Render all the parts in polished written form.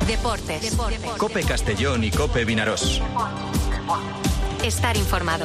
Deportes. COPE Castellón y COPE Vinarós. Estar informado.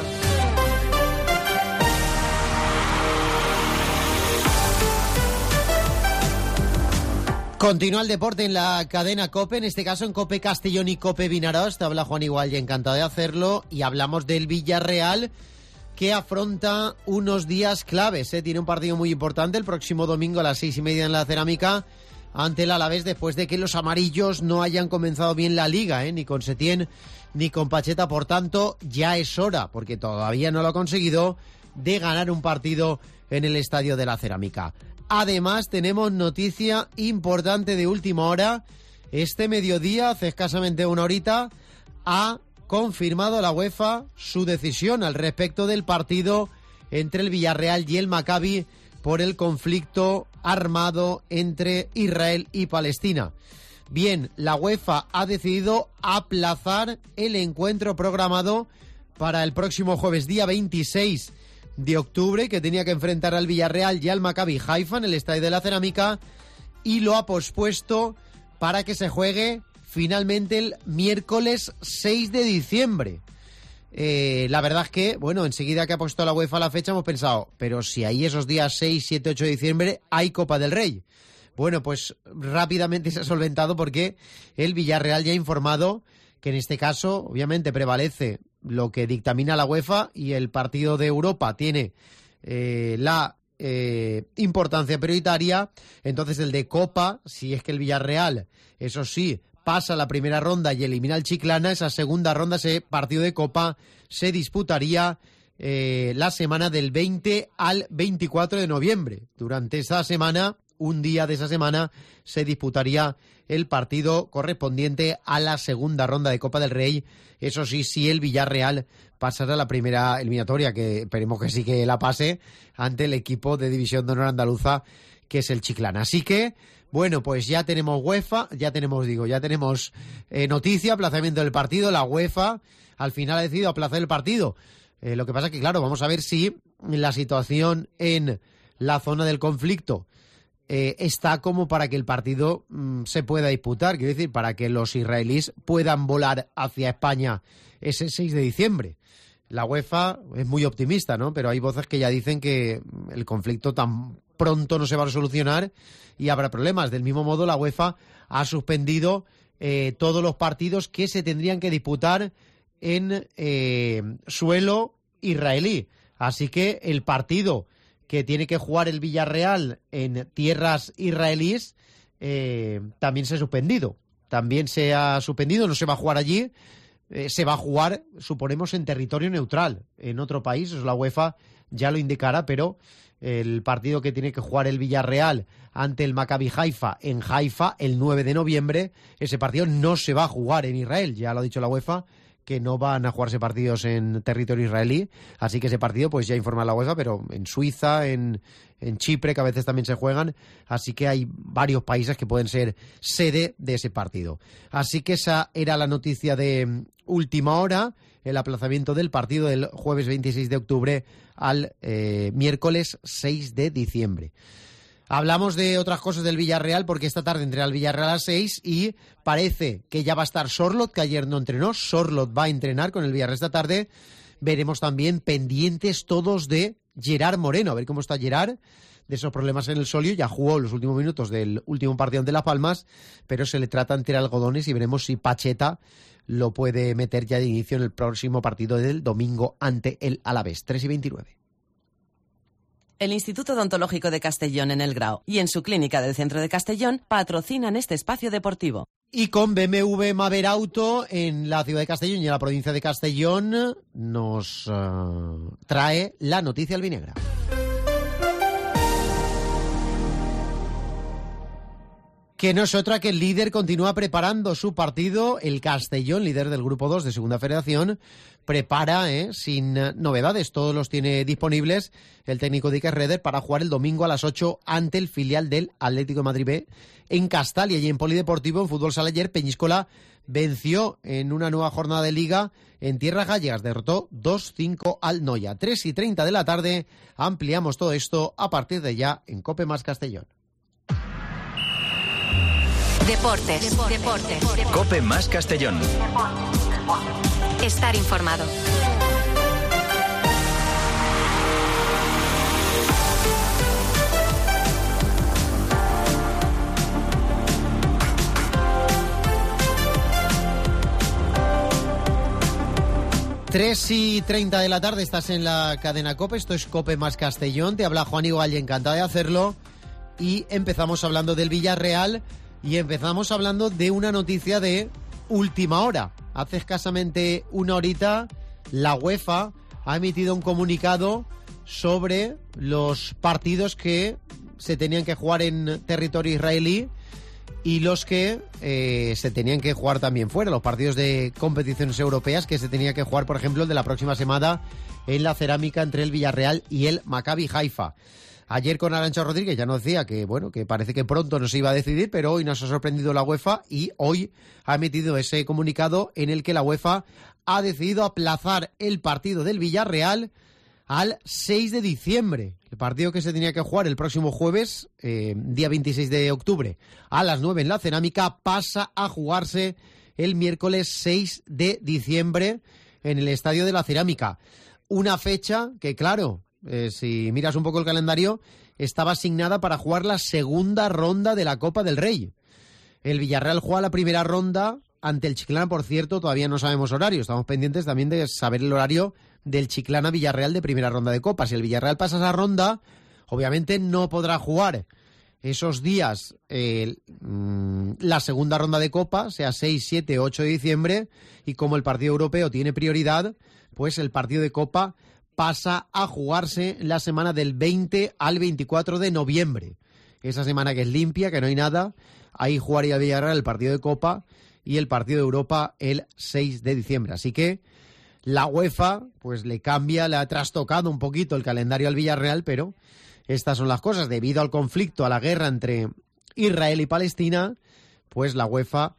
Continúa el deporte en la cadena COPE, en este caso en COPE Castellón y COPE Vinarós. Te habla Juan Igual y encantado de hacerlo. Y hablamos del Villarreal, que afronta unos días claves. Tiene un partido muy importante el próximo domingo a las 6:30 en la Cerámica ante el Alavés, después de que los amarillos no hayan comenzado bien la Liga, ni con Setién ni con Pacheta. Por tanto, ya es hora, porque todavía no lo ha conseguido, de ganar un partido en el Estadio de la Cerámica. Además, tenemos noticia importante de última hora. Este mediodía, hace escasamente una horita, ha confirmado la UEFA su decisión al respecto del partido entre el Villarreal y el Maccabi por el conflicto armado entre Israel y Palestina. Bien, la UEFA ha decidido aplazar el encuentro programado para el próximo jueves, día 26 de octubre, que tenía que enfrentar al Villarreal y al Maccabi Haifa en el Estadio de la Cerámica, y lo ha pospuesto para que se juegue finalmente el miércoles 6 de diciembre. La verdad es que, bueno, enseguida que ha puesto la UEFA la fecha hemos pensado, pero si ahí esos días 6, 7, 8 de diciembre hay Copa del Rey. Bueno, pues rápidamente se ha solventado porque el Villarreal ya ha informado que en este caso, obviamente, prevalece lo que dictamina la UEFA y el partido de Europa tiene la importancia prioritaria. Entonces el de Copa, si es que el Villarreal, eso sí, pasa la primera ronda y elimina al Chiclana, esa segunda ronda, ese partido de Copa, se disputaría la semana del 20 al 24 de noviembre. Durante esa semana, un día de esa semana, se disputaría el partido correspondiente a la segunda ronda de Copa del Rey. Eso sí, si el Villarreal pasara la primera eliminatoria, que esperemos que sí que la pase, ante el equipo de División de Honor Andaluza, que es el Chiclana. Así que, bueno, pues ya tenemos UEFA, ya tenemos noticia, aplazamiento del partido. La UEFA al final ha decidido aplazar el partido. Lo que pasa es que, claro, vamos a ver si la situación en la zona del conflicto está como para que el partido se pueda disputar, quiero decir, para que los israelíes puedan volar hacia España ese 6 de diciembre. La UEFA es muy optimista, ¿no? Pero hay voces que ya dicen que el conflicto tan pronto no se va a solucionar y habrá problemas. Del mismo modo, la UEFA ha suspendido todos los partidos que se tendrían que disputar en suelo israelí. Así que el partido que tiene que jugar el Villarreal en tierras israelíes también se ha suspendido. También se ha suspendido, no se va a jugar allí. Se va a jugar, suponemos, en territorio neutral, en otro país. La UEFA ya lo indicará, pero el partido que tiene que jugar el Villarreal ante el Maccabi Haifa en Haifa el 9 de noviembre, ese partido no se va a jugar en Israel. Ya lo ha dicho la UEFA, que no van a jugarse partidos en territorio israelí, así que ese partido pues ya informa la UEFA, pero en Suiza, en Chipre, que a veces también se juegan, así que hay varios países que pueden ser sede de ese partido. Así que esa era la noticia de última hora, el aplazamiento del partido del jueves 26 de octubre al miércoles 6 de diciembre. Hablamos de otras cosas del Villarreal porque esta tarde entrará el Villarreal a las 6 y parece que ya va a estar Sorloth, que ayer no entrenó. Sorloth va a entrenar con el Villarreal esta tarde. Veremos también pendientes todos de Gerard Moreno, a ver cómo está Gerard, de esos problemas en el solio. Ya jugó los últimos minutos del último partido ante Las Palmas, pero se le trata entre algodones y veremos si Pacheta lo puede meter ya de inicio en el próximo partido del domingo ante el Alavés. 3:29. El Instituto Odontológico de Castellón en El Grao y en su clínica del centro de Castellón patrocinan este espacio deportivo. Y con BMW Mavera Auto en la ciudad de Castellón y en la provincia de Castellón nos trae la noticia albinegra. Que no es otra que el líder continúa preparando su partido. El Castellón, líder del Grupo 2 de Segunda Federación, prepara sin novedades. Todos los tiene disponibles el técnico de Iker Reder para jugar el domingo a las 8 ante el filial del Atlético de Madrid B en Castalia. Y en Polideportivo, en fútbol sala, ayer Peñíscola venció en una nueva jornada de Liga en tierras gallegas. Derrotó 2-5 al Noya. 3:30 de la tarde. Ampliamos todo esto a partir de ya en COPE más Castellón. Deportes. Cope más Castellón. Estar informado. Tres y 30 de la tarde, estás en la cadena COPE, esto es COPE más Castellón, te habla Juan Igual y encantado de hacerlo. Y empezamos hablando del Villarreal y empezamos hablando de una noticia de última hora. Hace escasamente una horita la UEFA ha emitido un comunicado sobre los partidos que se tenían que jugar en territorio israelí y los que se tenían que jugar también fuera, los partidos de competiciones europeas que se tenía que jugar, por ejemplo, el de la próxima semana en la cerámica entre el Villarreal y el Maccabi Haifa. Ayer con Arantxa Rodríguez ya nos decía que, bueno, que parece que pronto nos iba a decidir, pero hoy nos ha sorprendido la UEFA y hoy ha emitido ese comunicado en el que la UEFA ha decidido aplazar el partido del Villarreal al 6 de diciembre. El partido que se tenía que jugar el próximo jueves, día 26 de octubre, a las 9 en la cerámica, pasa a jugarse el miércoles 6 de diciembre en el Estadio de la Cerámica. Una fecha que, claro, si miras un poco el calendario, estaba asignada para jugar la segunda ronda de la Copa del Rey. El Villarreal juega la primera ronda ante el Chiclana, por cierto, todavía no sabemos horario. Estamos pendientes también de saber el horario del Chiclana Villarreal de primera ronda de Copa. Si el Villarreal pasa esa ronda, obviamente no podrá jugar esos días la segunda ronda de Copa, sea 6, 7, 8 de diciembre, y como el partido europeo tiene prioridad, pues el partido de Copa pasa a jugarse la semana del 20 al 24 de noviembre. Esa semana que es limpia, que no hay nada, ahí jugaría el Villarreal el partido de Copa y el partido de Europa el 6 de diciembre. Así que la UEFA pues le ha trastocado un poquito el calendario al Villarreal, pero estas son las cosas. Debido al conflicto, a la guerra entre Israel y Palestina, pues la UEFA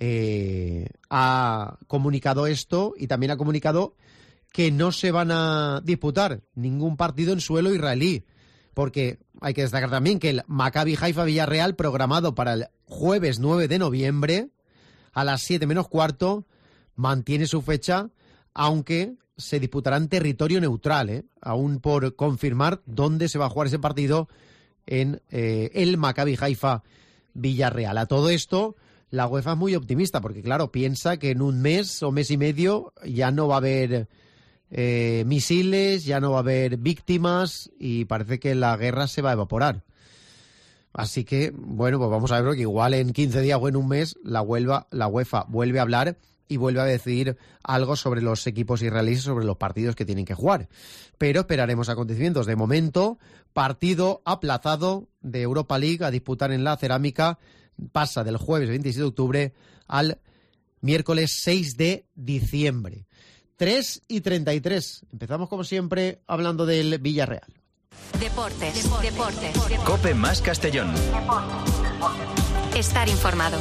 ha comunicado esto y también ha comunicado que no se van a disputar ningún partido en suelo israelí, porque hay que destacar también que el Maccabi Haifa Villarreal, programado para el jueves 9 de noviembre a las 7 menos cuarto, mantiene su fecha, aunque se disputará en territorio neutral, aún por confirmar dónde se va a jugar ese partido en el Maccabi Haifa Villarreal. A todo esto, la UEFA es muy optimista, porque claro, piensa que en un mes o mes y medio ya no va a haber misiles, ya no va a haber víctimas y parece que la guerra se va a evaporar. Así que, bueno, pues vamos a ver, que igual en 15 días o en un mes la UEFA vuelve a hablar y vuelve a decidir algo sobre los equipos israelíes, sobre los partidos que tienen que jugar. Pero esperaremos acontecimientos. De momento, partido aplazado de Europa League a disputar en la cerámica, pasa del jueves 26 de octubre al miércoles 6 de diciembre. 3 y 33. Empezamos como siempre hablando del Villarreal. Deportes. Cope más Castellón. Estar informado.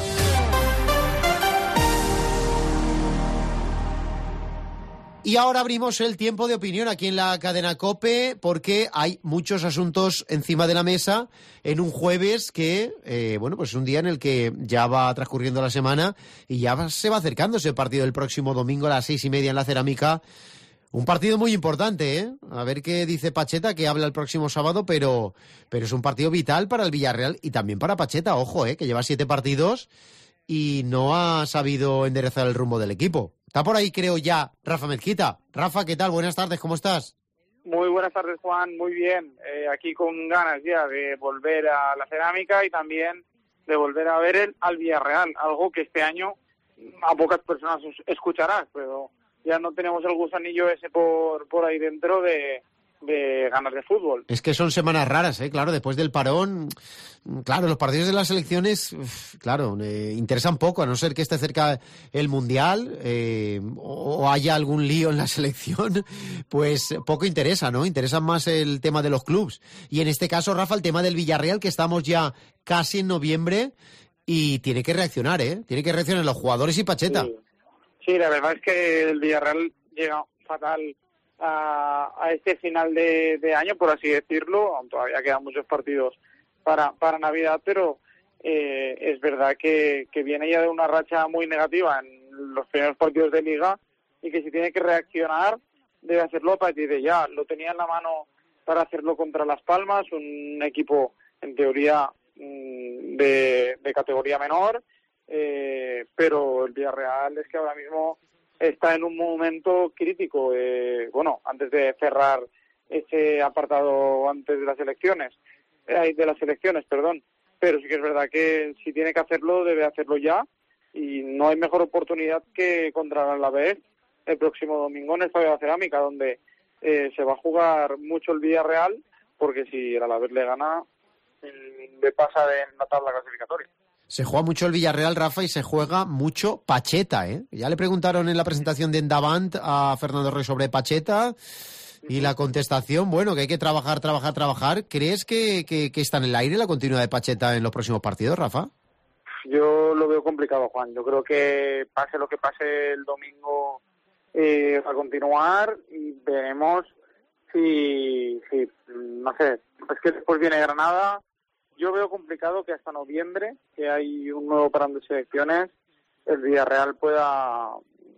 Y ahora abrimos el tiempo de opinión aquí en la cadena COPE, porque hay muchos asuntos encima de la mesa en un jueves que, pues es un día en el que ya va transcurriendo la semana y ya se va acercando ese partido del próximo domingo a las 6:30 en la cerámica. Un partido muy importante, ¿eh? A ver qué dice Pacheta, que habla el próximo sábado, pero es un partido vital para el Villarreal y también para Pacheta, ojo, que lleva 7 partidos y no ha sabido enderezar el rumbo del equipo. Está por ahí, creo ya, Rafa Mezquita. Rafa, ¿qué tal? Buenas tardes, ¿cómo estás? Muy buenas tardes, Juan, muy bien. Aquí con ganas ya de volver a la cerámica y también de volver a ver al Villarreal, algo que este año a pocas personas escucharás, pero ya no tenemos el gusanillo ese por ahí dentro de ganas de fútbol. Es que son semanas raras, claro, después del parón, claro, los partidos de las selecciones, claro, interesan poco, a no ser que esté cerca el Mundial o haya algún lío en la selección, pues poco interesa, ¿no? Interesa más el tema de los clubes. Y en este caso, Rafa, el tema del Villarreal, que estamos ya casi en noviembre y tiene que reaccionar, tiene que reaccionar los jugadores y Pacheta. Sí, la verdad es que el Villarreal llega fatal a este final de año, por así decirlo, aún todavía quedan muchos partidos para Navidad, pero es verdad que viene ya de una racha muy negativa en los primeros partidos de Liga y que si tiene que reaccionar debe hacerlo a partir de ya. Lo tenía en la mano para hacerlo contra Las Palmas, un equipo en teoría de categoría menor, pero el Villarreal es que ahora mismo está en un momento crítico. Antes de cerrar ese apartado antes de las elecciones, pero sí que es verdad que si tiene que hacerlo, debe hacerlo ya, y no hay mejor oportunidad que contra el Alavés el próximo domingo en el Estadio de la Cerámica, donde se va a jugar mucho el Villarreal, porque si el Alavés le gana, le pasa en la tabla clasificatoria. Se juega mucho el Villarreal, Rafa, y se juega mucho Pacheta, ¿eh? Ya le preguntaron en la presentación de Endavant a Fernando Roig sobre Pacheta, y la contestación, bueno, que hay que trabajar. ¿Crees que está en el aire la continuidad de Pacheta en los próximos partidos, Rafa? Yo lo veo complicado, Juan. Yo creo que pase lo que pase el domingo, va a continuar, y veremos si no sé, es que después viene Granada. Yo veo complicado que hasta noviembre, que hay un nuevo parón de selecciones, el Villarreal pueda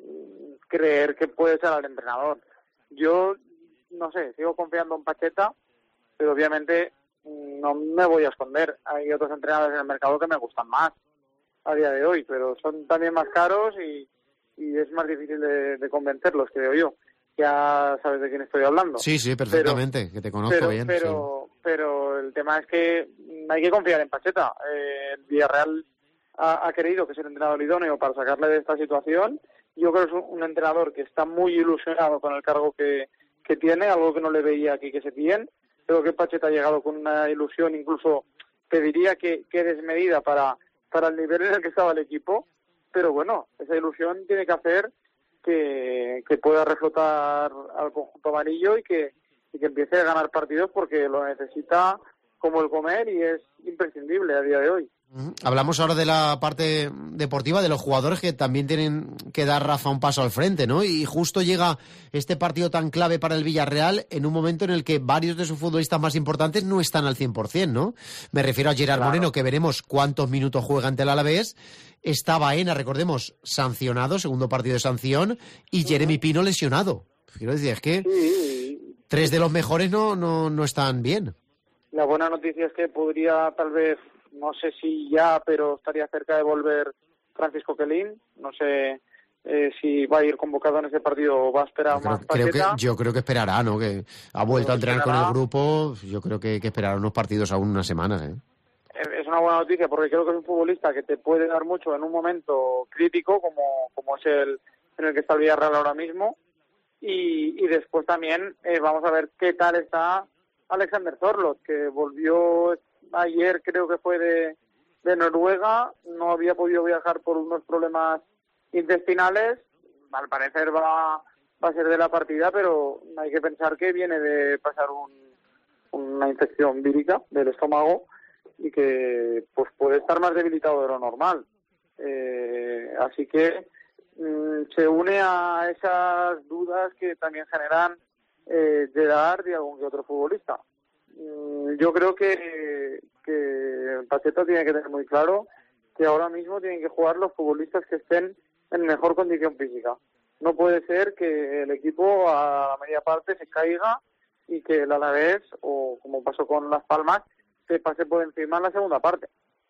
creer que puede ser el entrenador. Yo no sé, sigo confiando en Pacheta, pero obviamente no me voy a esconder. Hay otros entrenadores en el mercado que me gustan más a día de hoy, pero son también más caros y es más difícil de convencerlos, creo yo. Ya sabes de quién estoy hablando. Sí, perfectamente, que te conozco bien. Pero el tema es que hay que confiar en Pacheta. El Villarreal ha querido que sea el entrenador idóneo para sacarle de esta situación. Yo creo que es un entrenador que está muy ilusionado con el cargo que tiene, algo que no le veía aquí que se tiene. Creo que Pacheta ha llegado con una ilusión, incluso te diría que desmedida para el nivel en el que estaba el equipo, pero bueno, esa ilusión tiene que hacer que pueda reflotar al conjunto amarillo y que empiece a ganar partidos, porque lo necesita como el comer y es imprescindible a día de hoy. Hablamos ahora de la parte deportiva, de los jugadores que también tienen que dar, Rafa, un paso al frente, ¿no? Y justo llega este partido tan clave para el Villarreal en un momento en el que varios de sus futbolistas más importantes no están al 100%, ¿no? Me refiero a Gerard Moreno, que veremos cuántos minutos juega ante el Alavés. Está Baena, recordemos, sancionado, segundo partido de sanción, y Jeremy Pino lesionado. Quiero decir, es que tres de los mejores no están bien. La buena noticia es que podría tal vez, no sé si ya, pero estaría cerca de volver Francisco Quelín. No sé si va a ir convocado en ese partido o va a esperar más Pacheta. Yo creo que esperará, ¿no? Que ha vuelto a entrenar con el grupo. Yo creo que esperará unos partidos, aún unas semanas, ¿eh? Es una buena noticia, porque creo que es un futbolista que te puede dar mucho en un momento crítico, como es el en el que está el Villarreal ahora mismo. Y después también vamos a ver qué tal está Alexander Zorlot, que volvió ayer, creo que fue de Noruega. No había podido viajar por unos problemas intestinales. Al parecer va a ser de la partida, pero hay que pensar que viene de pasar una infección vírica del estómago y que pues puede estar más debilitado de lo normal. Así que se une a esas dudas que también generan Gerard y algún que otro futbolista. Yo creo que Pacheta tiene que tener muy claro que ahora mismo tienen que jugar los futbolistas que estén en mejor condición física. No puede ser que el equipo a la media parte se caiga y que el Alavés, o como pasó con Las Palmas, se pase por encima en la segunda parte.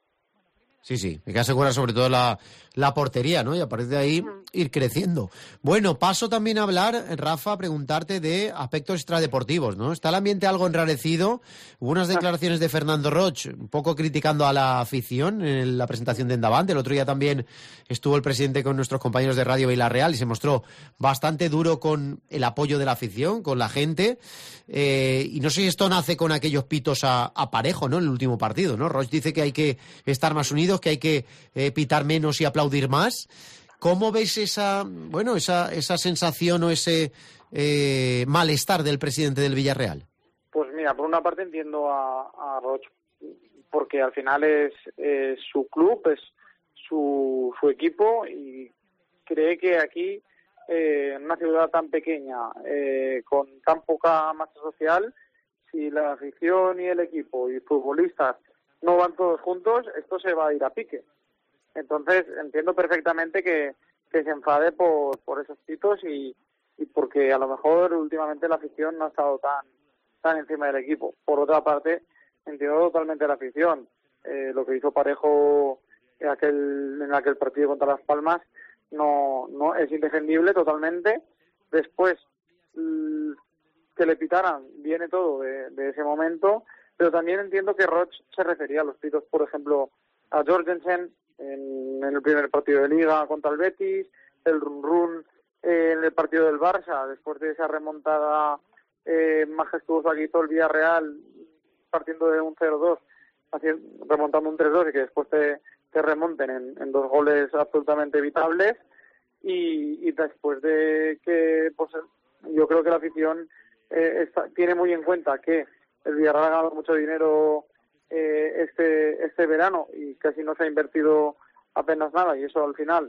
Sí, hay que asegurar sobre todo la portería, ¿no? Y a partir de ahí ir creciendo. Bueno, paso también a hablar, Rafa, a preguntarte de aspectos extradeportivos, ¿no? Está el ambiente algo enrarecido. Hubo unas declaraciones de Fernando Roig, un poco criticando a la afición en la presentación de Endavant. El otro día también estuvo el presidente con nuestros compañeros de Radio Villarreal y se mostró bastante duro con el apoyo de la afición, con la gente. Y no sé si esto nace con aquellos pitos a parejo, ¿no? En el último partido, ¿no? Roig dice que hay que estar más unidos, que hay que pitar menos y aplaudir más. ¿Cómo ves esa sensación o ese malestar del presidente del Villarreal? Pues mira, por una parte entiendo a Roig, porque al final es su club, es su equipo, y cree que aquí, en una ciudad tan pequeña, con tan poca masa social, si la afición y el equipo y futbolistas no van todos juntos, esto se va a ir a pique. Entonces entiendo perfectamente que se enfade por esos pitos y porque a lo mejor últimamente la afición no ha estado tan encima del equipo. Por otra parte, entiendo totalmente la afición. Lo que hizo Parejo en aquel partido contra Las Palmas no es indefendible totalmente. Después, que le pitaran, viene todo de ese momento, pero también entiendo que Roig se refería a los pitos, por ejemplo, a Jorgensen en el primer partido de Liga contra el Betis, el run en el partido del Barça, después de esa remontada majestuosa que hizo el Villarreal, partiendo de un 0-2, remontando un 3-2 y que después te remonten en 2 goles absolutamente evitables, y después de que pues yo creo que la afición tiene muy en cuenta que el Villarreal ha ganado mucho dinero este verano y casi no se ha invertido apenas nada, y eso al final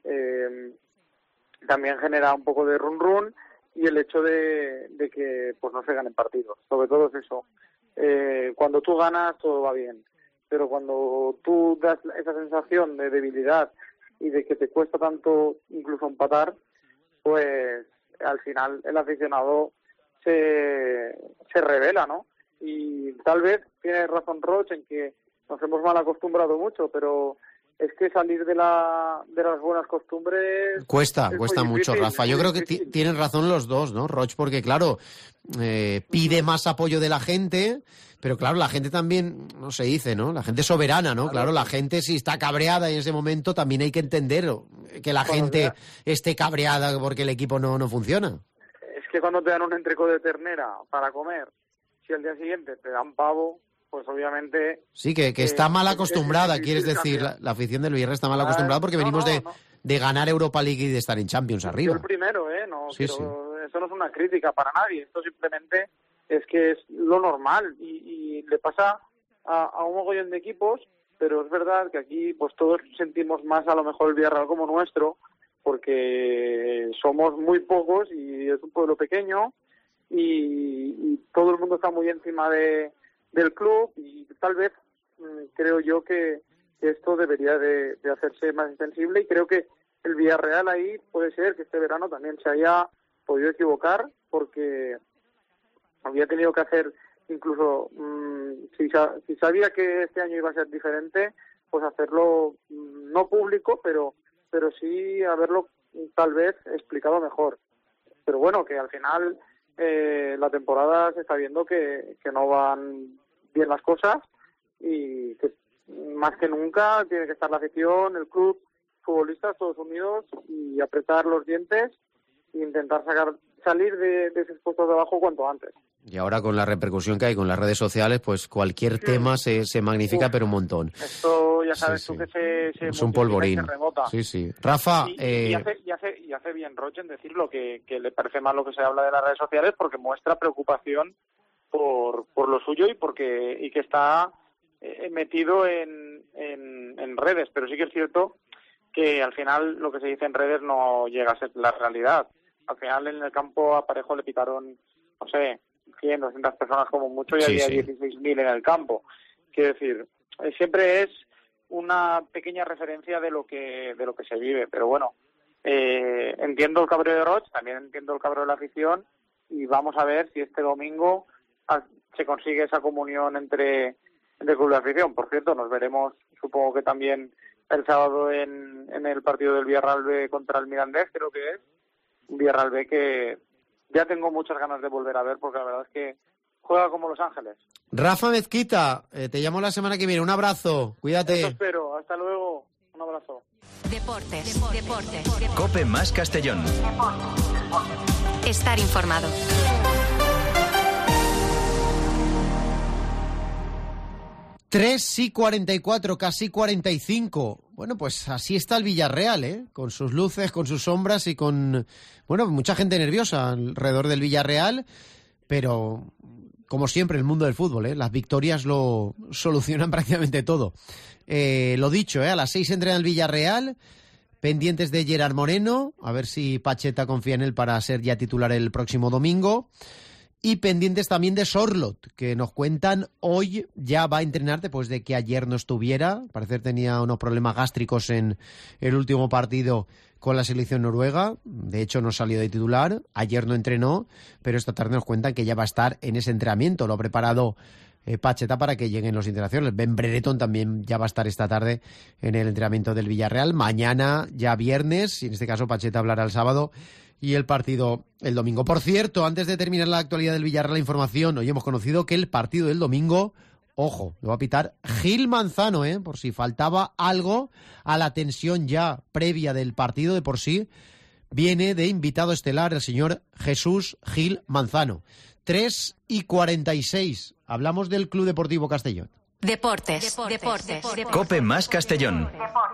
también genera un poco de run, y el hecho de que pues no se ganen partidos, sobre todo es eso. Cuando tú ganas todo va bien, pero cuando tú das esa sensación de debilidad y de que te cuesta tanto incluso empatar, pues al final el aficionado se revela, ¿no? Y tal vez tiene razón Roig en que nos hemos mal acostumbrado mucho, pero es que salir de las buenas costumbres cuesta mucho, Rafa. Yo creo que tienen razón los dos, ¿no, Roig? Porque claro, pide más apoyo de la gente, pero claro, la gente también, no se dice, ¿no? La gente es soberana, ¿no? Claro, la gente si está cabreada en ese momento también hay que entender que la gente esté cabreada porque el equipo no funciona. Es que cuando te dan un entrecot de ternera para comer, si al día siguiente te dan pavo, pues obviamente... Sí, que está mal acostumbrada, quieres decir. La afición del Villarreal está mal acostumbrada porque venimos de ganar Europa League y de estar en Champions arriba. Yo el primero, no, sí, pero sí. Eso no es una crítica para nadie. Esto simplemente es que es lo normal y le pasa a un mogollón de equipos, pero es verdad que aquí pues todos sentimos más a lo mejor el Villarreal como nuestro, porque somos muy pocos y es un pueblo pequeño y todo el mundo está muy encima del club, y tal vez creo yo que esto debería de hacerse más extensible, y creo que el Villarreal ahí puede ser que este verano también se haya podido equivocar, porque había tenido que hacer incluso, si sabía que este año iba a ser diferente, pues hacerlo no público, pero sí haberlo tal vez explicado mejor. Pero bueno, que al final la temporada se está viendo que no van bien las cosas, y que más que nunca tiene que estar la afición, el club, futbolistas todos unidos y apretar los dientes e intentar salir de esos puestos de abajo cuanto antes. Y ahora con la repercusión que hay con las redes sociales, pues cualquier tema se magnifica, pero un montón. Esto ya sabes tú que se es un polvorín. Se rebota. Sí. Rafa... Y hace bien Roig en decirlo, que le parece mal lo que se habla de las redes sociales, porque muestra preocupación por lo suyo y que está metido en redes, pero sí que es cierto que al final lo que se dice en redes no llega a ser la realidad. Al final en el campo a Parejo le pitaron, no sé, 100, 200 personas como mucho, y había 16.000 en el campo. Quiero decir, siempre es una pequeña referencia de lo que se vive, pero bueno, entiendo el cabreo de Roig, también entiendo el cabreo de la afición, y vamos a ver si este domingo se consigue esa comunión entre club y afición. Por cierto, nos veremos, supongo que también el sábado en el partido del Villarreal B contra el Mirandés, creo que es un Villarreal B que ya tengo muchas ganas de volver a ver, porque la verdad es que juega como Los Ángeles. Rafa Mezquita, te llamo la semana que viene. Un abrazo, cuídate. Eso espero, hasta luego, un abrazo. Deportes. Cope más Castellón. Estar informado. Tres y 44, casi 45. Bueno, pues así está el Villarreal, con sus luces, con sus sombras y con, mucha gente nerviosa alrededor del Villarreal, pero como siempre el mundo del fútbol, las victorias lo solucionan prácticamente todo. Lo dicho, a las 6 entrena el Villarreal, pendientes de Gerard Moreno, a ver si Pacheta confía en él para ser ya titular el próximo domingo. Y pendientes también de Sorloth, que nos cuentan hoy ya va a entrenar después de que ayer no estuviera. Al parecer tenía unos problemas gástricos en el último partido con la selección noruega. De hecho, no salió de titular. Ayer no entrenó, pero esta tarde nos cuentan que ya va a estar en ese entrenamiento. Lo ha preparado Pacheta para que lleguen los internacionales. Ben Brereton también ya va a estar esta tarde en el entrenamiento del Villarreal. Mañana, ya viernes, y en este caso Pacheta hablará el sábado, y el partido el domingo. Por cierto, antes de terminar la actualidad del Villarreal, la información, hoy hemos conocido que el partido del domingo, ojo, lo va a pitar Gil Manzano, por si faltaba algo a la tensión ya previa del partido de por sí, viene de invitado estelar el señor Jesús Gil Manzano. 3:46. Hablamos del Club Deportivo Castellón. Deportes. Cope más Castellón.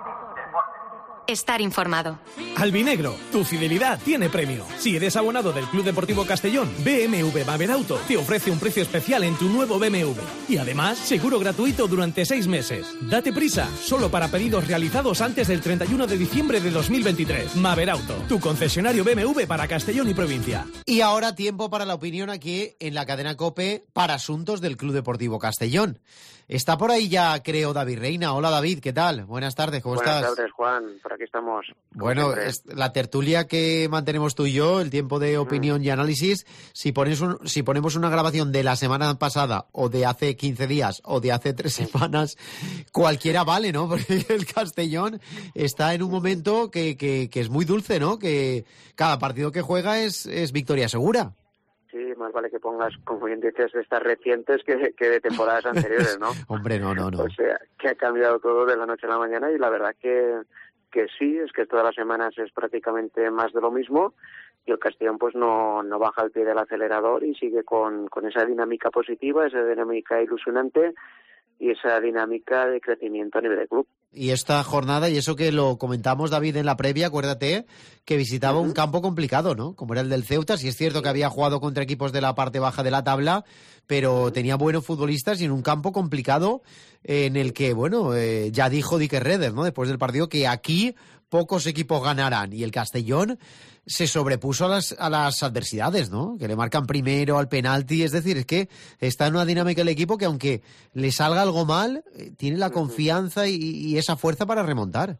Estar informado. Albinegro, tu fidelidad tiene premio. Si eres abonado del Club Deportivo Castellón, BMW Maberauto te ofrece un precio especial en tu nuevo BMW. Y además, seguro gratuito durante 6 meses. Date prisa, solo para pedidos realizados antes del 31 de diciembre de 2023. Maberauto, tu concesionario BMW para Castellón y provincia. Y ahora tiempo para la opinión aquí en la cadena COPE para asuntos del Club Deportivo Castellón. Está por ahí ya, creo, David Reina. Hola, David, ¿qué tal? Buenas tardes, ¿cómo estás? Buenas tardes, Juan. Por aquí estamos. Bueno, la tertulia que mantenemos tú y yo, el tiempo de opinión y análisis, si ponemos una grabación de la semana pasada o de hace 15 días o de hace 3 semanas, cualquiera vale, ¿no? Porque el Castellón está en un momento que es muy dulce, ¿no? Que cada partido que juega es victoria segura. Sí, más vale que pongas, como bien dices, de estas recientes que de temporadas anteriores, ¿no? Hombre, no. O sea, que ha cambiado todo de la noche a la mañana y la verdad que sí, es que todas las semanas es prácticamente más de lo mismo y el Castellón pues no baja el pie del acelerador y sigue con esa dinámica positiva, esa dinámica ilusionante y esa dinámica de crecimiento a nivel de club. Y esta jornada, y eso que lo comentamos, David, en la previa, acuérdate que visitaba un campo complicado, ¿no? Como era el del Ceuta. Sí es cierto que había jugado contra equipos de la parte baja de la tabla, pero tenía buenos futbolistas y en un campo complicado en el que, bueno, ya dijo Dique Reder, ¿no? Después del partido, que aquí pocos equipos ganarán. Y el Castellón se sobrepuso a las adversidades, ¿no? Que le marcan primero al penalti. Es decir, es que está en una dinámica el equipo que aunque le salga algo mal, tiene la confianza y esa fuerza para remontar.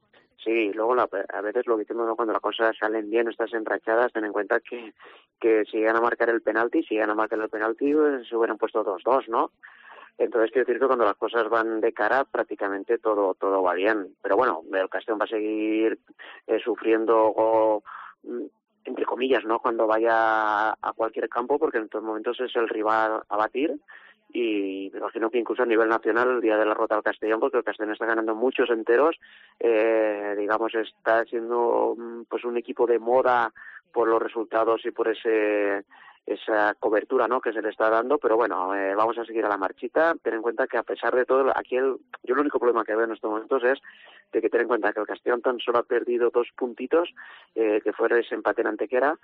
Sí, luego a veces lo que decimos, ¿no? Cuando las cosas salen bien, estás enrachadas, ten en cuenta que si llegan a marcar el penalti, pues, se hubieran puesto 2-2, ¿no? Entonces quiero decir que cuando las cosas van de cara, prácticamente todo va bien. Pero bueno, el Castellón va a seguir sufriendo, entre comillas, ¿no? Cuando vaya a cualquier campo, porque en estos momentos es el rival a batir. Y me imagino que incluso a nivel nacional el día de la derrota al Castellón, porque el Castellón está ganando muchos enteros, digamos, está siendo pues un equipo de moda por los resultados y por esa cobertura, ¿no?, que se le está dando, pero bueno, vamos a seguir a la marchita. Ten en cuenta que a pesar de todo, aquí yo el único problema que veo en estos momentos es de que ten en cuenta que el Castellón tan solo ha perdido 2 puntitos, que fue ese empate en Antequera,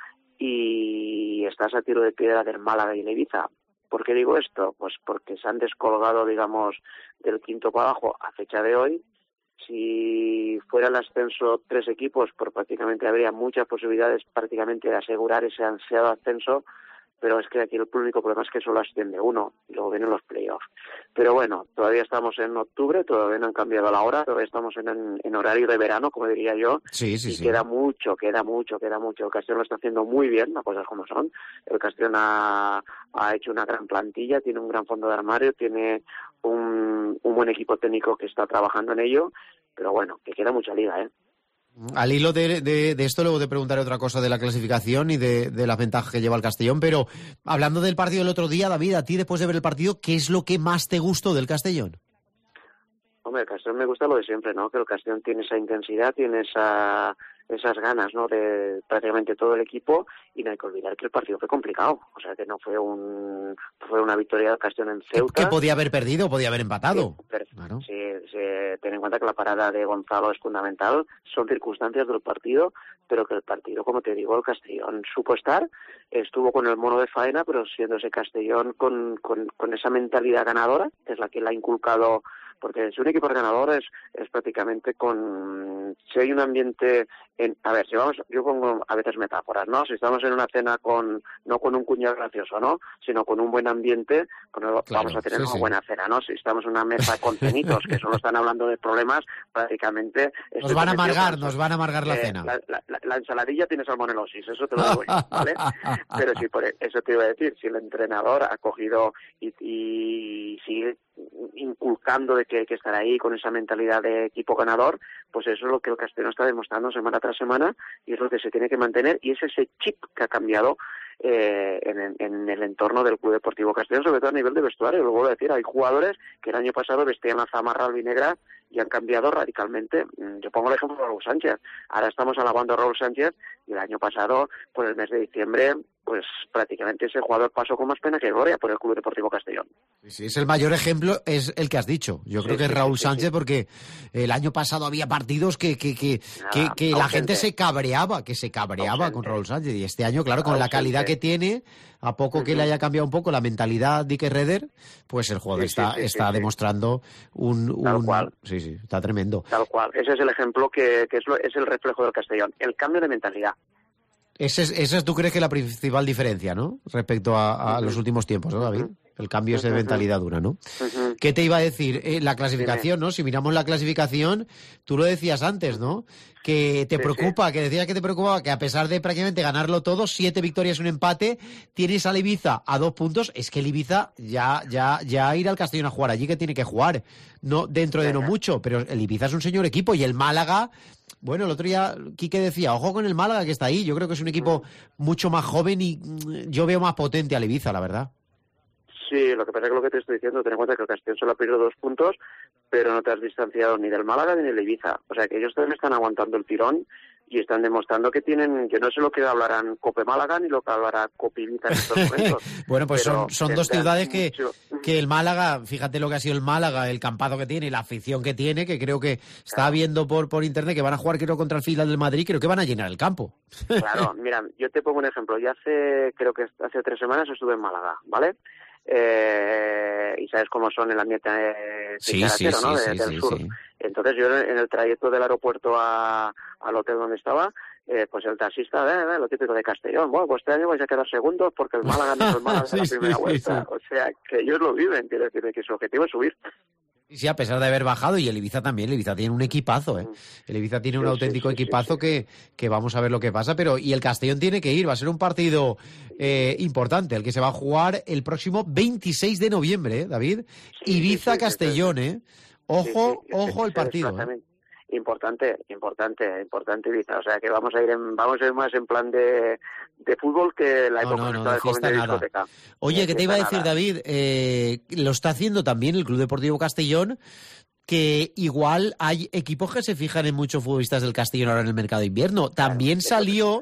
y estás a tiro de piedra del Málaga y el Ibiza. ¿Por qué digo esto? Pues porque se han descolgado, digamos, del quinto para abajo a fecha de hoy. Si fuera el ascenso 3 equipos, pues prácticamente habría muchas posibilidades prácticamente de asegurar ese ansiado ascenso, pero es que aquí el único problema es que solo asciende 1 y luego vienen los playoffs. Pero bueno, todavía estamos en octubre, todavía no han cambiado la hora, todavía estamos en horario de verano, como diría yo. Sí. Queda mucho. El Castellón lo está haciendo muy bien, las cosas como son. El Castellón ha hecho una gran plantilla, tiene un gran fondo de armario, tiene un buen equipo técnico que está trabajando en ello, pero bueno, que queda mucha liga, ¿eh? Al hilo de esto, luego te preguntaré otra cosa de la clasificación y de las ventajas que lleva el Castellón, pero hablando del partido del otro día, David, a ti después de ver el partido, ¿qué es lo que más te gustó del Castellón? Hombre, el Castellón me gusta lo de siempre, ¿no? Que el Castellón tiene esa intensidad, tiene esas ganas, ¿no?, de prácticamente todo el equipo, y no hay que olvidar que el partido fue complicado, o sea que no fue una victoria del Castellón en Ceuta. Que podía haber perdido, podía haber empatado. Claro. Sí, ten en cuenta que la parada de Gonzalo es fundamental, son circunstancias del partido, pero que el partido, como te digo, el Castellón supo estar, estuvo con el mono de faena, pero siendo ese Castellón con esa mentalidad ganadora, que es la que le ha inculcado, porque si un equipo es ganador es prácticamente con si hay un ambiente... a ver, si vamos, yo pongo a veces metáforas, ¿no? Si estamos en una cena no con un cuñado gracioso, ¿no? Sino con un buen ambiente, pues vamos a tener una buena cena, ¿no? Si estamos en una mesa con cenitos que solo están hablando de problemas, prácticamente... Nos van a amargar la cena. La ensaladilla tiene salmonelosis, eso te lo doy, ¿vale? Pero sí, por eso te iba a decir, si el entrenador ha cogido y sigue inculcando de que hay que estar ahí con esa mentalidad de equipo ganador, pues eso es lo que el Castellón está demostrando semana tras semana y es lo que se tiene que mantener y es ese chip que ha cambiado en el entorno del Club Deportivo Castellón, sobre todo a nivel de vestuario. Lo vuelvo a decir, hay jugadores que el año pasado vestían la zamarra albinegra y han cambiado radicalmente. Yo pongo el ejemplo de Raúl Sánchez. Ahora estamos alabando a Raúl Sánchez y el año pasado, por el mes de diciembre, pues prácticamente ese jugador pasó con más pena que gloria por el Club Deportivo Castellón. Sí, es el mayor ejemplo, es el que has dicho. Yo creo que es Raúl Sánchez porque el año pasado había partidos que la gente se cabreaba, con Raúl Sánchez. Y este año, claro, con la calidad que tiene, a poco que le haya cambiado un poco la mentalidad de Dick Reder, pues el jugador está demostrando Tal cual. Sí, está tremendo. Tal cual. Ese es el ejemplo que es el reflejo del Castellón. El cambio de mentalidad. Esa es, tú crees que la principal diferencia, ¿no? Respecto a los últimos tiempos, ¿no, David? El cambio es de mentalidad dura, ¿no? ¿Qué te iba a decir? La clasificación, ¿no? Si miramos la clasificación, tú lo decías antes, ¿no? Que te preocupa, que decías que te preocupaba que a pesar de prácticamente ganarlo todo, 7 victorias y un empate, tienes al Ibiza a 2 puntos. Es que el Ibiza ya ir al Castellón a jugar allí que tiene que jugar, no dentro de no mucho, pero el Ibiza es un señor equipo y el Málaga... Bueno, el otro día Quique decía, ojo con el Málaga que está ahí. Yo creo que es un equipo mucho más joven y yo veo más potente al Ibiza, la verdad. Sí, lo que pasa es que lo que te estoy diciendo, ten en cuenta que el Castellón solo ha perdido 2 puntos, pero no te has distanciado ni del Málaga ni del Ibiza. O sea que ellos también están aguantando el tirón y están demostrando que tienen, yo no sé lo que hablarán Cope Málaga ni lo que hablará Cope Ibiza en estos momentos. Bueno, pues son dos ciudades que el Málaga, fíjate lo que ha sido el Málaga, el campazo que tiene y la afición que tiene, que creo que está viendo por internet que van a jugar creo contra el filial del Madrid, creo que van a llenar el campo. Claro, mira, yo te pongo un ejemplo. Yo creo que hace 3 semanas estuve en Málaga, ¿vale? Y sabes cómo son el ambiente ¿no? del sur. Sí. Entonces yo en el trayecto del aeropuerto al hotel donde estaba, pues el taxista, lo típico de Castellón, bueno, pues este año vais a quedar segundos porque el Málaga no es el Málaga de la primera vuelta. O sea, que ellos lo viven, quiere decir que su objetivo es subir. Sí, a pesar de haber bajado, y el Ibiza también, el Ibiza tiene un equipazo, El Ibiza tiene un auténtico equipazo que vamos a ver lo que pasa, y el Castellón tiene que ir, va a ser un partido importante, el que se va a jugar el próximo 26 de noviembre, David, Ibiza-Castellón, Ojo el partido. Importante Ibiza, o sea que vamos a ir más en plan de fútbol que la época de joven de discoteca. Oye, ¿qué te iba a decir, David? Lo está haciendo también el Club Deportivo Castellón, que igual hay equipos que se fijan en muchos futbolistas del Castellón ahora en el mercado de invierno. También salió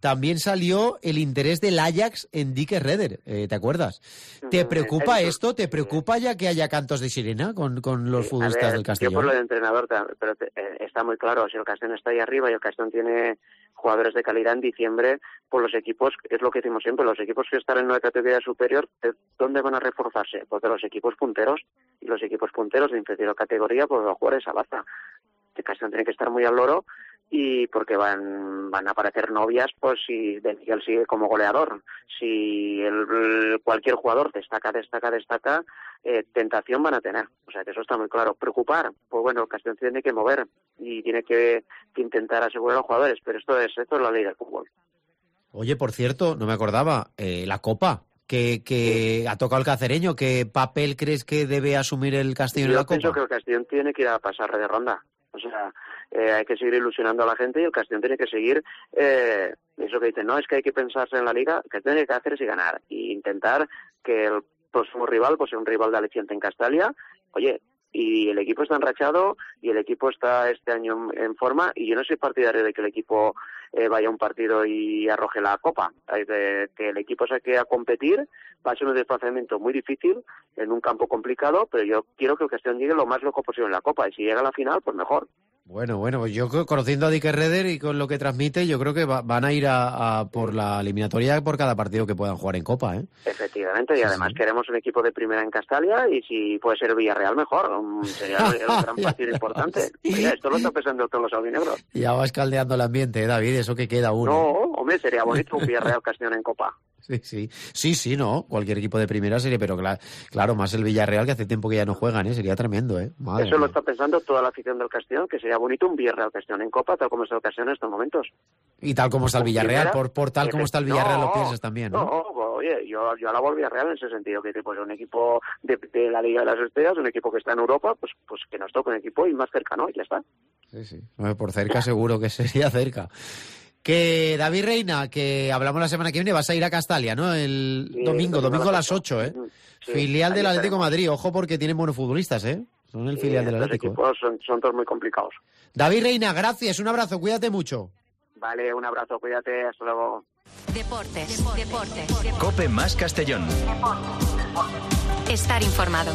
el interés del Ajax en Dick Reder, ¿te acuerdas? ¿Te preocupa esto? ¿Te preocupa ya que haya cantos de sirena con los futbolistas del Castellón? Yo por lo de entrenador, pero está muy claro, si el Castellón está ahí arriba y el Castellón tiene jugadores de calidad en diciembre, pues los equipos, es lo que decimos siempre, los equipos que están en una categoría superior, ¿dónde van a reforzarse? Pues de los equipos punteros, y los equipos punteros de inferior categoría, pues va a jugar esa baza. El Castellón tiene que estar muy al loro, y porque van a aparecer novias, pues si De Miguel sigue como goleador, si cualquier jugador destaca, tentación van a tener, o sea que eso está muy claro. Preocupar, pues bueno, el Castellón tiene que mover y tiene que intentar asegurar a los jugadores, pero esto es la ley del fútbol. Oye, por cierto, no me acordaba, la Copa que ha tocado el cacereño, ¿qué papel crees que debe asumir el Castellón en la Copa? Yo pienso que el Castellón tiene que ir a pasar de ronda. O sea, hay que seguir ilusionando a la gente y el Castellón tiene que seguir, eso que dicen, no, es que hay que pensarse en la Liga, que tiene que hacer es ganar y intentar que el próximo rival pues sea un rival de aliciente en Castalia. Oye, y el equipo está enrachado y el equipo está este año en forma y yo no soy partidario de que el equipo vaya a un partido y arroje la copa, que el equipo saque a competir. Va a ser un desplazamiento muy difícil en un campo complicado, pero yo quiero que el Castellón llegue lo más loco posible en la copa y si llega a la final, pues mejor. Bueno, pues yo conociendo a Dick Reder y con lo que transmite, yo creo que van a ir a por la eliminatoria por cada partido que puedan jugar en Copa, ¿eh? Efectivamente, y además queremos un equipo de primera en Castalia y si puede ser Villarreal mejor, sería un gran partido importante. Sí. Oye, esto lo está pensando todos los albinegros. Ya vas caldeando el ambiente, David, eso que queda uno. No, hombre, sería bonito un Villarreal Castellón en Copa. Sí, no, cualquier equipo de primera sería, pero claro, más el Villarreal, que hace tiempo que ya no juegan, ¿eh? Sería tremendo, ¿eh? Madre Eso mía. lo está pensando toda la afición del Castellón, que sería bonito un Villarreal Castellón en Copa, tal como está el Castellón en estos momentos. Y tal como está el Villarreal, por tal como está el Villarreal lo piensas también, ¿no? No, oye, yo alabo al Villarreal en ese sentido, que pues un equipo de la Liga de las Estrellas, un equipo que está en Europa, pues que nos toque un equipo y más cercano, y ya está. Sí. No, por cerca seguro que sería cerca. Que David Reina, que hablamos la semana que viene, vas a ir a Castalia, ¿no? El domingo a las 8, ¿eh? Sí, filial del Atlético de Madrid. Ojo porque tienen buenos futbolistas, ¿eh? Son el filial del Atlético. Los equipos son todos muy complicados. David Reina, gracias, un abrazo, cuídate mucho. Vale, un abrazo, cuídate, hasta luego. Deportes. Cope más Castellón. Estar informado.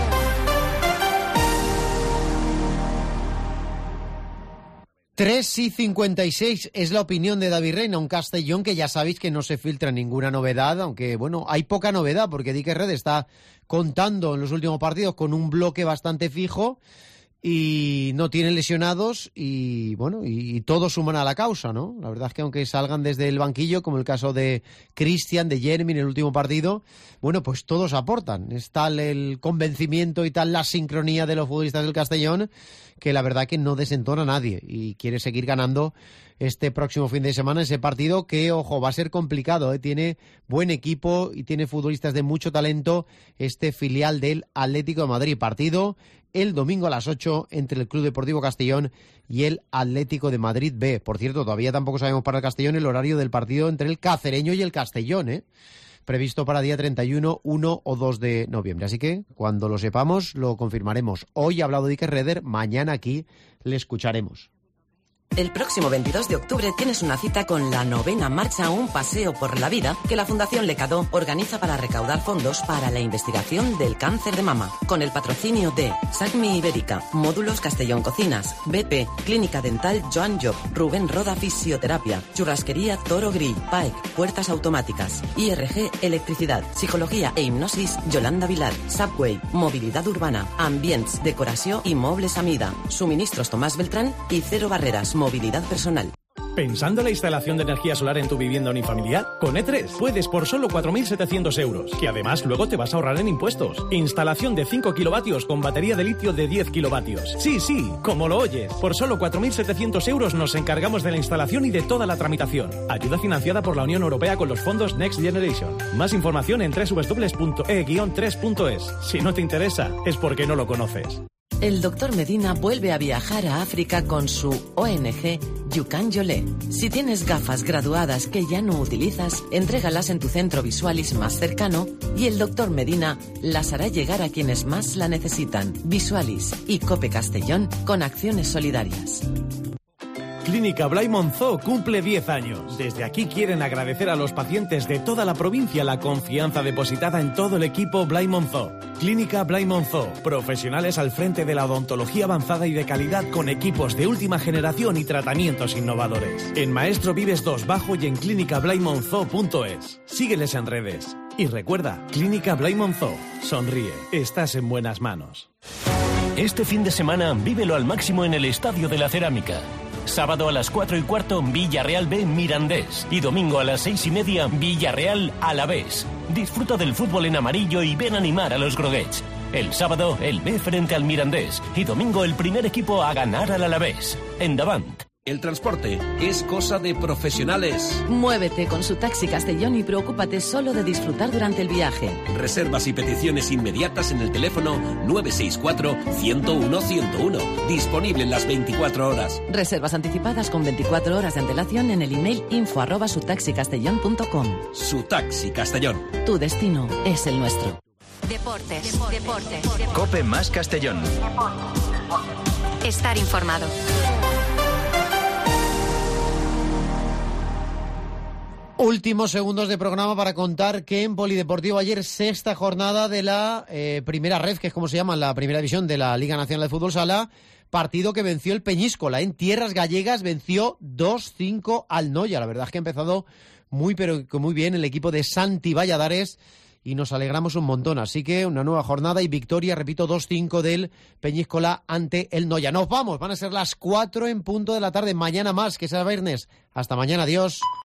Tres y 56 es la opinión de David Reina, un Castellón que ya sabéis que no se filtra ninguna novedad, aunque bueno, hay poca novedad porque Dick Reder está contando en los últimos partidos con un bloque bastante fijo y no tiene lesionados y bueno, y todos suman a la causa, ¿no? La verdad es que aunque salgan desde el banquillo, como el caso de Cristian, de Jeremy en el último partido, bueno, pues todos aportan. Es tal el convencimiento y tal la sincronía de los futbolistas del Castellón que la verdad que no desentona a nadie y quiere seguir ganando este próximo fin de semana ese partido que, ojo, va a ser complicado, ¿eh? Tiene buen equipo y tiene futbolistas de mucho talento este filial del Atlético de Madrid. Partido el domingo a las 8 entre el Club Deportivo Castellón y el Atlético de Madrid B. Por cierto, todavía tampoco sabemos para el Castellón el horario del partido entre el Cacereño y el Castellón, ¿eh? Previsto para día 31, 1 o 2 de noviembre. Así que cuando lo sepamos lo confirmaremos. Hoy ha hablado Dick Reder, mañana aquí le escucharemos. El próximo 22 de octubre tienes una cita con la 9ª marcha Un Paseo por la Vida que la Fundación Lecadó organiza para recaudar fondos para la investigación del cáncer de mama, con el patrocinio de SACMI Ibérica, Módulos Castellón Cocinas, BP, Clínica Dental Joan Job, Rubén Roda Fisioterapia, Churrasquería Toro Grill, PAEC, Puertas Automáticas, IRG Electricidad, Psicología e Hipnosis Yolanda Vilar, Subway, Movilidad Urbana, Ambients, Decoració i Mobles Amida, Suministros Tomás Beltrán y Cero Barreras, Movilidad Personal. ¿Pensando en la instalación de energía solar en tu vivienda unifamiliar? Con E3 puedes por solo 4.700 euros, que además luego te vas a ahorrar en impuestos. Instalación de 5 kilovatios con batería de litio de 10 kilovatios. Sí, como lo oyes. Por solo 4.700 euros nos encargamos de la instalación y de toda la tramitación. Ayuda financiada por la Unión Europea con los fondos Next Generation. Más información en www.e-3.es. Si no te interesa, es porque no lo conoces. El doctor Medina vuelve a viajar a África con su ONG Yukan Yolé. Si tienes gafas graduadas que ya no utilizas, entrégalas en tu centro Visualis más cercano y el doctor Medina las hará llegar a quienes más la necesitan. Visualis y Cope Castellón con acciones solidarias. Clínica Blai Monzó cumple 10 años. Desde aquí quieren agradecer a los pacientes de toda la provincia la confianza depositada en todo el equipo Blai Monzó. Clínica Blai Monzó, profesionales al frente de la odontología avanzada y de calidad con equipos de última generación y tratamientos innovadores. En Maestro Vives 2 Bajo y en clínicablaymonzó.es. Sígueles en redes. Y recuerda, Clínica Blai Monzó. Sonríe, estás en buenas manos. Este fin de semana vívelo al máximo en el Estadio de la Cerámica. Sábado a las 4:15, Villarreal B Mirandés. Y domingo a las 6:30, Villarreal Alavés. Disfruta del fútbol en amarillo y ven a animar a los groguets. El sábado, el B frente al Mirandés. Y domingo, el primer equipo a ganar al Alavés. Endavant. El transporte es cosa de profesionales. Muévete con su Taxi Castellón y preocúpate solo de disfrutar durante el viaje. Reservas y peticiones inmediatas en el teléfono 964-101-101. Disponible en las 24 horas. Reservas anticipadas con 24 horas de antelación en el email info@sutaxicastellón.com. Su Taxi Castellón. Tu destino es el nuestro. Deportes. Cope más Castellón. Estar informado. Últimos segundos de programa para contar que en Polideportivo ayer, sexta jornada de la primera ref, que es como se llama, la primera división de la Liga Nacional de Fútbol Sala, partido que venció el Peñíscola. En tierras gallegas venció 2-5 al Noia. La verdad es que ha empezado muy bien el equipo de Santi Valladares y nos alegramos un montón. Así que una nueva jornada y victoria, repito, 2-5 del Peñíscola ante el Noia. Nos vamos, van a ser las 4 en punto de la tarde. Mañana más, que sea viernes. Hasta mañana, adiós.